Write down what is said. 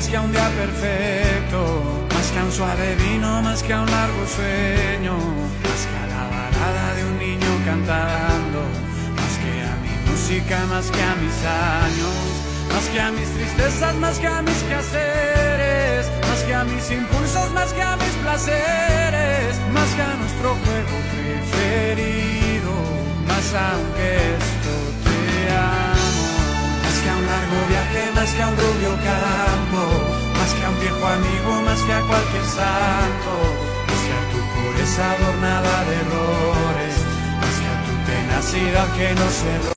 más que a un día perfecto, más que a un suave vino, más que a un largo sueño, más que a la balada de un niño cantando, más que a mi música, más que a mis años, más que a mis tristezas, más que a mis quehaceres, más que a mis impulsos, más que a mis placeres, más que a nuestro juego preferido, más aunque esto te amo, más que a un largo viaje, más que a un rubio campo, más que a un viejo amigo, más que a cualquier santo, más que a tu pureza adornada de errores, más que a tu tenacidad que no se rompe.